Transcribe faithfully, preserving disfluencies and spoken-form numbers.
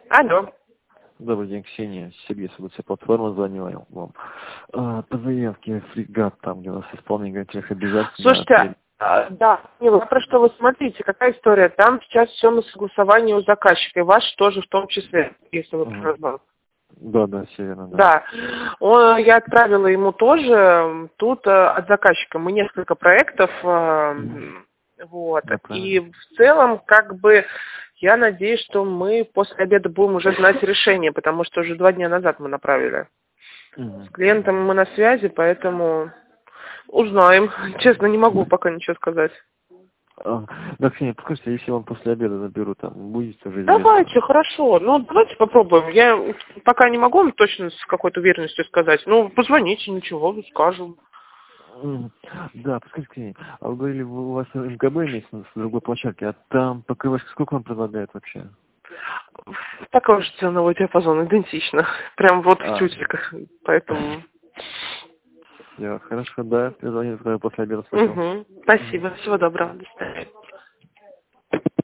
Алло. Добрый день, Ксения. Сергей События платформа, звонил вам. А, по заявке фрегат, там, где у нас исполнение тех обязательств. Слушайте, а, да, поняла, про что вы смотрите, какая история? Там сейчас все на согласовании у заказчика, и ваш тоже в том числе, если вы про Росбанк. Да, да, все верно, да. Да, Он, я отправила ему тоже, тут э, от заказчика мы несколько проектов, э, Мгм. вот, Да, и правильно. в целом, как бы, я надеюсь, что мы после обеда будем уже знать решение, потому что уже два дня назад мы направили. Мгм. С клиентом мы на связи, поэтому узнаем. Честно, не могу пока ничего сказать. А, да, Ксения, подскажите, если я вам после обеда наберу, там, будете уже Давайте, известно? хорошо. Ну, давайте попробуем. Я пока не могу вам точно с какой-то уверенностью сказать. Ну, позвоните, ничего, скажем. Мгм. Да, подскажите, Ксения, а вы говорили, у вас эм ка бэ имеется с другой площадки, а там по ка вэ шке сколько вам предлагают вообще? Такой же ценовой диапазон, идентично. Прям вот в А, тютельках. Поэтому... все, хорошо, да, я звоню, когда я после обеда слышал. Угу. Спасибо. Всего доброго. До свидания.